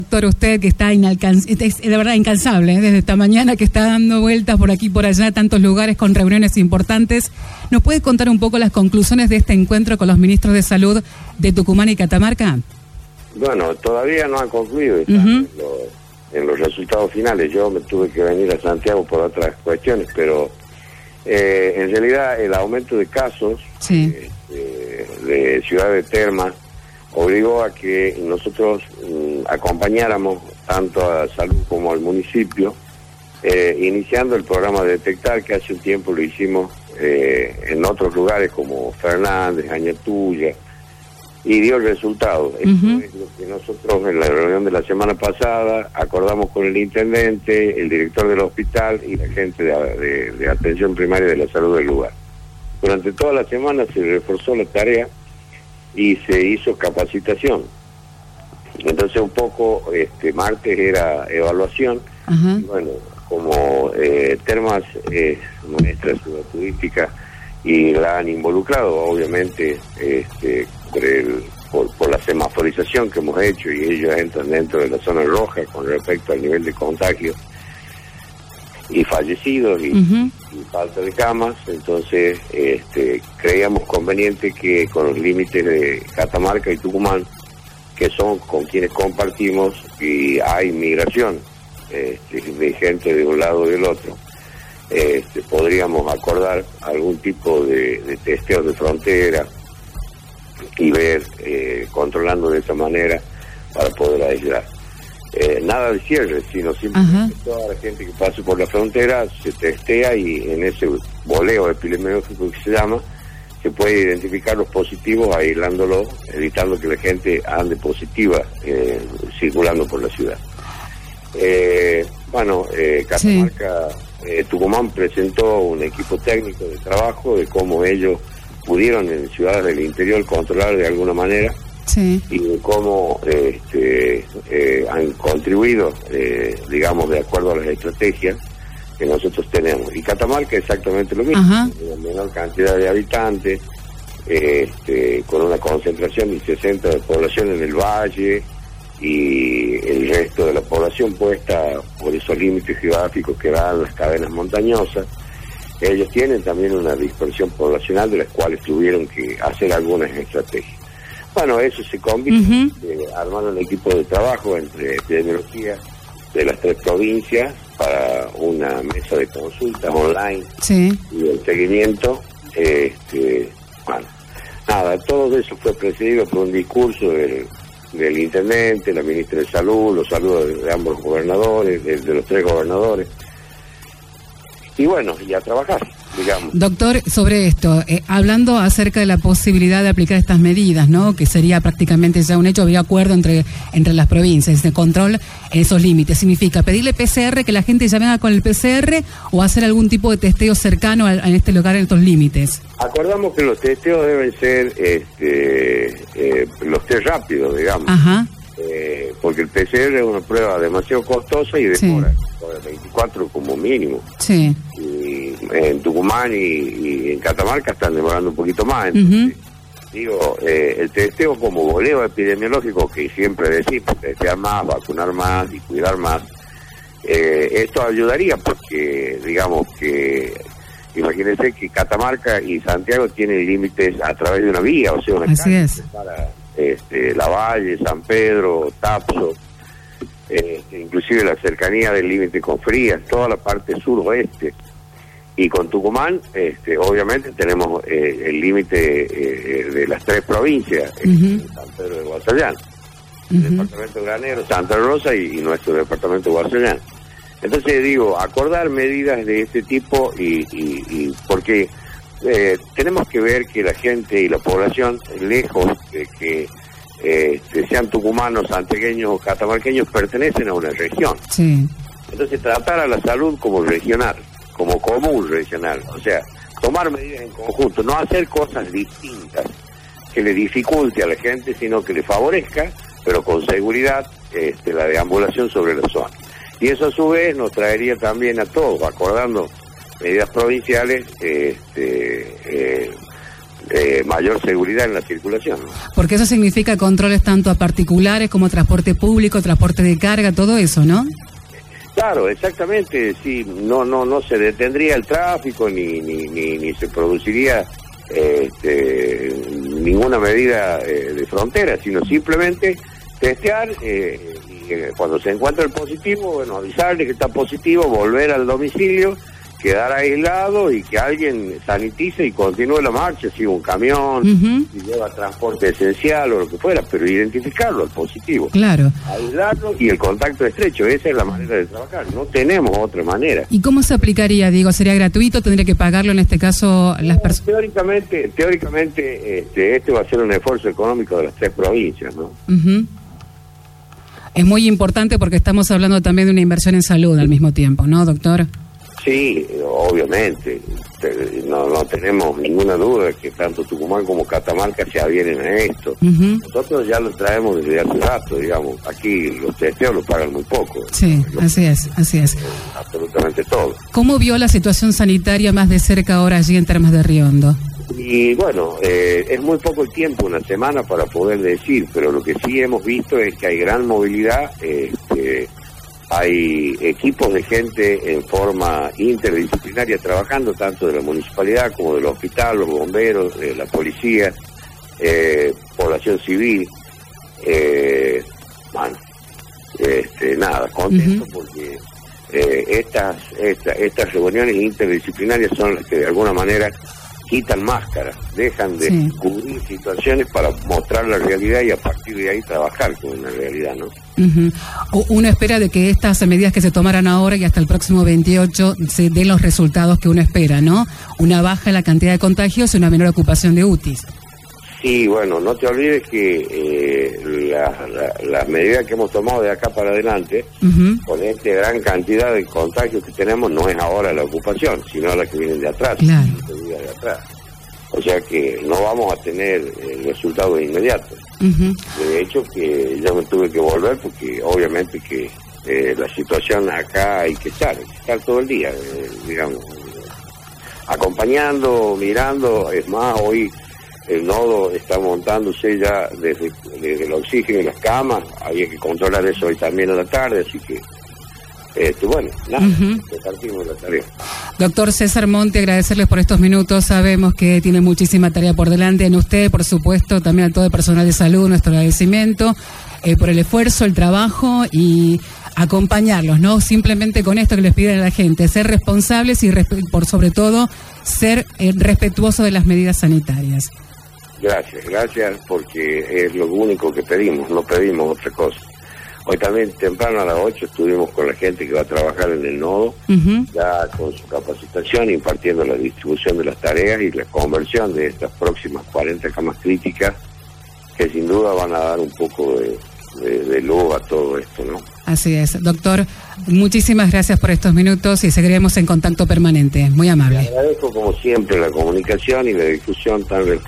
Doctor, usted que está es de verdad incansable, desde esta mañana que está dando vueltas por aquí y por allá, tantos lugares con reuniones importantes, ¿nos puede contar un poco las conclusiones de este encuentro con los ministros de Salud de Tucumán y Catamarca? Bueno, todavía no han concluido, están en los resultados finales. Yo me tuve que venir a Santiago por otras cuestiones, pero en realidad el aumento de casos de Ciudad de Termas obligó a que nosotros acompañáramos tanto a Salud como al municipio, iniciando el programa de detectar, que hace un tiempo lo hicimos en otros lugares como Fernández, Añatuya, y dio el resultado. Esto es lo que nosotros en la reunión de la semana pasada acordamos con el intendente, el director del hospital y la gente de atención primaria de la salud del lugar. Durante toda la semana se reforzó la tarea y se hizo capacitación. Entonces un poco martes era evaluación. Y bueno, como Termas es nuestra ciudad turística y la han involucrado obviamente por la semaforización que hemos hecho, y ellos entran dentro de la zona roja con respecto al nivel de contagio y fallecidos y falta de camas. Entonces creíamos conveniente que con los límites de Catamarca y Tucumán, que son con quienes compartimos y hay migración de gente de un lado y del otro, podríamos acordar algún tipo de testeos de frontera y ver, controlando de esa manera para poder aislar. Nada de cierre, sino simplemente toda la gente que pase por la frontera se testea, y en ese boleo epidemiológico que se llama, se puede identificar los positivos, aislándolo, evitando que la gente ande positiva circulando por la ciudad. Catamarca, Tucumán presentó un equipo técnico de trabajo de cómo ellos pudieron en ciudades del interior controlar de alguna manera, y de cómo han contribuido, digamos, de acuerdo a las estrategias que nosotros tenemos. Y Catamarca exactamente lo mismo, una menor cantidad de habitantes, con una concentración de 60 de población en el valle, y el resto de la población puesta por esos límites geográficos que dan las cadenas montañosas. Ellos tienen también una dispersión poblacional de las cuales tuvieron que hacer algunas estrategias. Bueno, eso se combina, armaron un equipo de trabajo entre epidemiología de las 3 provincias para una mesa de consultas online y el seguimiento. Todo eso fue precedido por un discurso del intendente, la ministra de Salud, los saludos de ambos gobernadores, de los 3 gobernadores. Y bueno, y a trabajar, digamos. Doctor, sobre esto, hablando acerca de la posibilidad de aplicar estas medidas, ¿no? Que sería prácticamente ya un hecho, había acuerdo entre las provincias de control en esos límites. ¿Significa pedirle PCR, que la gente ya venga con el PCR, o hacer algún tipo de testeo cercano en este lugar, en estos límites? Acordamos que los testeos deben ser los test rápidos, digamos. Porque el PCR es una prueba demasiado costosa y demora 24 como mínimo. Y en Tucumán y en Catamarca están demorando un poquito más. Entonces, el testeo como boleo epidemiológico, que siempre decimos, testear más, vacunar más y cuidar más, esto ayudaría, porque digamos que imagínense que Catamarca y Santiago tienen límites a través de una vía, o sea, una calle para La Valle, San Pedro, Tapso, inclusive la cercanía del límite con Frías, toda la parte suroeste. Y con Tucumán, obviamente tenemos el límite de las 3 provincias, San Pedro de Guasallán, el departamento Granero, Santa Rosa y nuestro departamento de Guasallán. Entonces digo, acordar medidas de este tipo, y porque tenemos que ver que la gente y la población, lejos de que sean tucumanos, santiagueños o catamarqueños, pertenecen a una región. Entonces tratar a la salud como regional, como común regional, o sea, tomar medidas en conjunto, no hacer cosas distintas que le dificulte a la gente, sino que le favorezca, pero con seguridad, la deambulación sobre la zona. Y eso a su vez nos traería también a todos, acordando medidas provinciales, mayor seguridad en la circulación, ¿no? Porque eso significa controles tanto a particulares como transporte público, transporte de carga, todo eso, ¿no? Claro, exactamente, sí, no se detendría el tráfico ni se produciría ninguna medida de frontera, sino simplemente testear y cuando se encuentra el positivo, bueno, avisarle que está positivo, volver al domicilio, quedar aislado y que alguien sanitice y continúe la marcha, si un camión, si lleva transporte esencial o lo que fuera, pero identificarlo, el positivo. Claro. Aislarlo y el contacto estrecho, esa es la manera de trabajar, no tenemos otra manera. ¿Y cómo se aplicaría, Diego? ¿Sería gratuito? ¿Tendría que pagarlo en este caso las personas? Teóricamente este va a ser un esfuerzo económico de las 3 provincias, ¿no? Es muy importante porque estamos hablando también de una inversión en salud al mismo tiempo, ¿no, doctor? Sí, obviamente, no tenemos ninguna duda de que tanto Tucumán como Catamarca se adhieren a esto. Nosotros ya lo traemos desde hace rato, digamos, aquí los testeos lo pagan muy poco. Sí, así es. Absolutamente todo. ¿Cómo vio la situación sanitaria más de cerca ahora allí en Termas de Riondo? Y bueno, es muy poco el tiempo, una semana para poder decir, pero lo que sí hemos visto es que hay gran movilidad, hay equipos de gente en forma interdisciplinaria trabajando, tanto de la municipalidad como del hospital, los bomberos, la policía, población civil. Nada, contento porque estas reuniones interdisciplinarias son las que de alguna manera quitan máscaras, dejan de cubrir situaciones para mostrar la realidad y a partir de ahí trabajar con una realidad, ¿no? Uno espera de que estas medidas que se tomaran ahora y hasta el próximo 28 se den los resultados que uno espera, ¿no? Una baja en la cantidad de contagios y una menor ocupación de UTIs. Sí, bueno, no te olvides que las medidas que hemos tomado de acá para adelante, con esta gran cantidad de contagios que tenemos, no es ahora la ocupación, sino la que vienen de atrás. Claro. O sea que no vamos a tener resultados inmediatos. De hecho, que yo me tuve que volver porque obviamente que la situación acá hay que estar todo el día, digamos, acompañando, mirando. Es más, hoy el nodo está montándose ya desde el oxígeno y las camas, había que controlar eso hoy también a la tarde, así que repartimos la tarea. Doctor César Monti, agradecerles por estos minutos. Sabemos que tiene muchísima tarea por delante en usted, por supuesto, también a todo el personal de salud, nuestro agradecimiento por el esfuerzo, el trabajo y acompañarlos, ¿no? Simplemente con esto que les piden a la gente, ser responsables y por sobre todo ser respetuosos de las medidas sanitarias. Gracias, porque es lo único que pedimos, no pedimos otra cosa. Hoy también temprano a las 8 estuvimos con la gente que va a trabajar en el nodo, ya con su capacitación, impartiendo la distribución de las tareas y la conversión de estas próximas 40 camas críticas, que sin duda van a dar un poco de luz a todo esto, ¿no? Así es. Doctor, muchísimas gracias por estos minutos y seguiremos en contacto permanente. Muy amable. Le agradezco como siempre la comunicación y la difusión tan responsable.